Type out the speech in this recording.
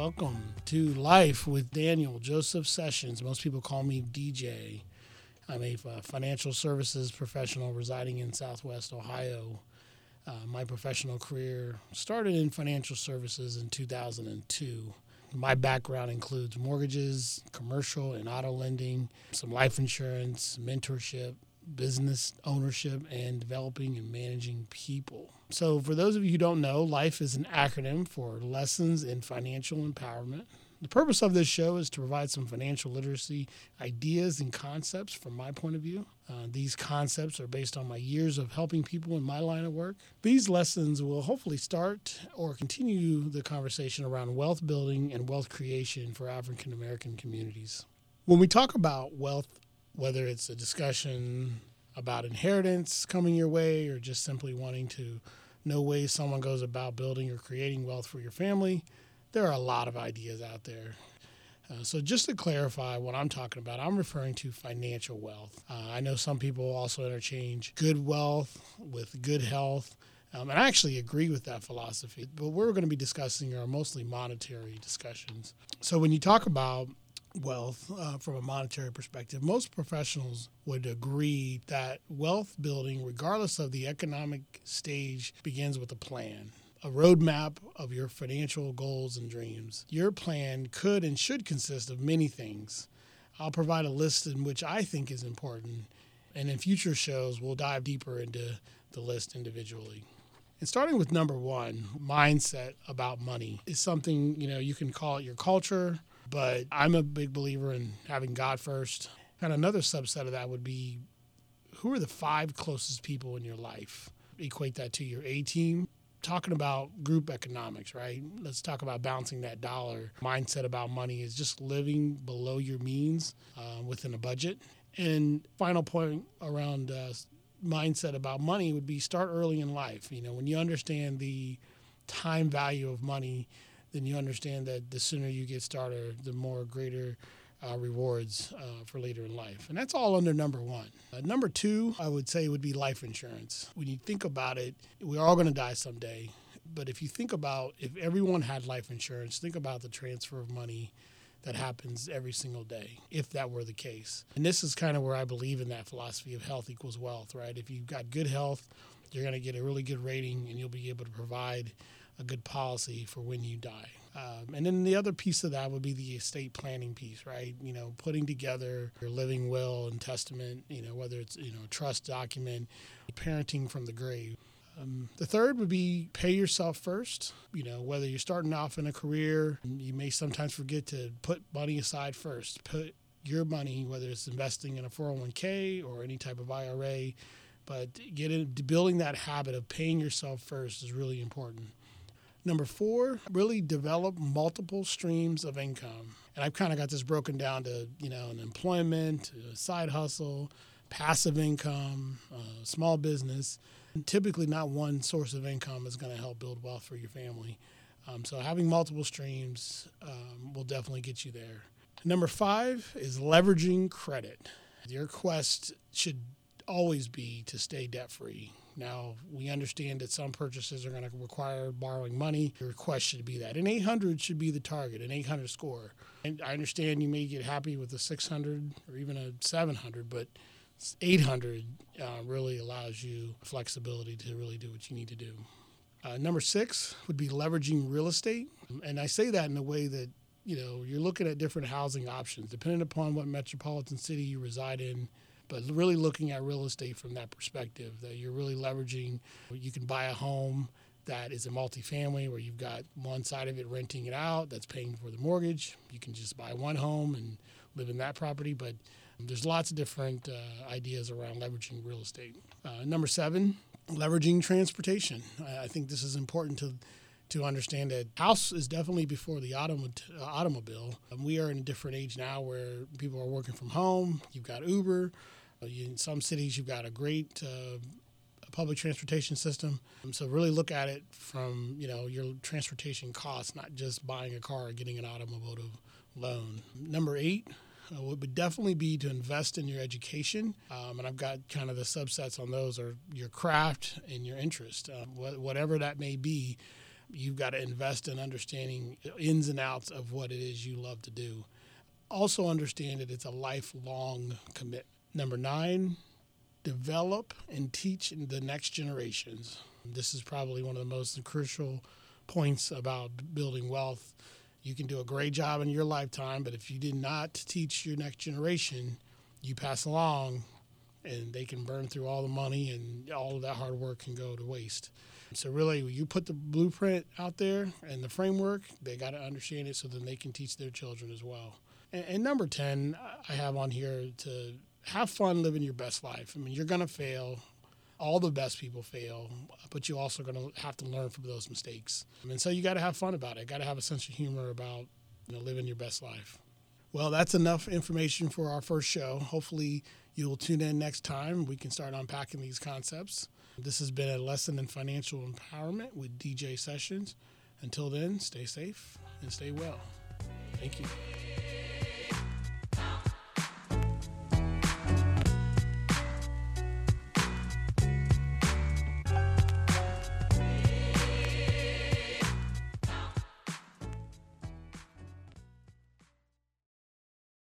Welcome to Life with Daniel Joseph Sessions. Most people call me DJ. I'm a financial services professional residing in Southwest Ohio. My professional career started in financial services in 2002. My background includes mortgages, commercial and auto lending, some life insurance, mentorship, business ownership, and developing and managing people. So for those of you who don't know, LIFE is an acronym for Lessons in Financial Empowerment. The purpose of this show is to provide some financial literacy ideas and concepts from my point of view. These concepts are based on my years of helping people in my line of work. These lessons will hopefully start or continue the conversation around wealth building and wealth creation for African American communities. When we talk about wealth, whether it's a discussion about inheritance coming your way or just simply wanting to know ways someone goes about building or creating wealth for your family, there are a lot of ideas out there. So just to clarify what I'm talking about, I'm referring to financial wealth. I know some people also interchange good wealth with good health, and I actually agree with that philosophy. But what we're going to be discussing are mostly monetary discussions. So when you talk about wealth from a monetary perspective, most professionals would agree that wealth building, regardless of the economic stage, begins with a plan, a roadmap of your financial goals and dreams. Your plan could and should consist of many things. I'll provide a list in which I think is important, and in future shows, we'll dive deeper into the list individually. And starting with number one, mindset about money is something, you can call it your culture, but I'm a big believer in having God first. And another subset of that would be, who are the 5 closest people in your life? Equate that to your A-team. Talking about group economics, right? Let's talk about balancing that dollar. Mindset about money is just living below your means within a budget. And final point around mindset about money would be start early in life. When you understand the time value of money, then you understand that the sooner you get started, the more greater rewards for later in life. And that's all under number one. Number two, I would say, would be life insurance. When you think about it, we're all going to die someday. But if you think about if everyone had life insurance, think about the transfer of money that happens every single day, if that were the case. And this is kind of where I believe in that philosophy of health equals wealth, right? If you've got good health, you're going to get a really good rating and you'll be able to provide a good policy for when you die. And then the other piece of that would be the estate planning piece, right? Putting together your living will and testament, whether it's, trust document, parenting from the grave. The third would be pay yourself first. Whether you're starting off in a career, you may sometimes forget to put money aside first. Put your money, whether it's investing in a 401k or any type of IRA, but building that habit of paying yourself first is really important. Number 4, really develop multiple streams of income. And I've kind of got this broken down to, an employment, a side hustle, passive income, small business. And typically not one source of income is going to help build wealth for your family. So having multiple streams will definitely get you there. Number 5 is leveraging credit. Your quest should always be to stay debt-free. Now, we understand that some purchases are going to require borrowing money. Your request should be that. An 800 should be the target, an 800 score. And I understand you may get happy with a 600 or even a 700, but 800 really allows you flexibility to really do what you need to do. Number 6 would be leveraging real estate. And I say that in a way that, you're looking at different housing options, depending upon what metropolitan city you reside in. But really looking at real estate from that perspective, that you're really leveraging. You can buy a home that is a multifamily where you've got one side of it renting it out, that's paying for the mortgage. You can just buy one home and live in that property. But there's lots of different ideas around leveraging real estate. Number 7, leveraging transportation. I think this is important to understand that house is definitely before the automobile. We are in a different age now where people are working from home. You've got Uber. In some cities, you've got a great public transportation system. So really look at it from, your transportation costs, not just buying a car or getting an automotive loan. Number 8 would definitely be to invest in your education. And I've got kind of the subsets on those are your craft and your interest. Whatever that may be, You've got to invest in understanding ins and outs of what it is you love to do. Also understand that it's a lifelong commitment. Number 9, develop and teach the next generations. This is probably one of the most crucial points about building wealth. You can do a great job in your lifetime, but if you did not teach your next generation, you pass along and they can burn through all the money and all of that hard work can go to waste. So really, you put the blueprint out there and the framework, they got to understand it so that they can teach their children as well. And number 10, I have on here to have fun living your best life. I mean, you're going to fail. All the best people fail, but you're also going to have to learn from those mistakes. And so you got to have fun about it. Got to have a sense of humor about living your best life. Well, that's enough information for our first show. Hopefully you'll tune in next time. We can start unpacking these concepts. This has been a lesson in financial empowerment with DJ Sessions. Until then, stay safe and stay well. Thank you.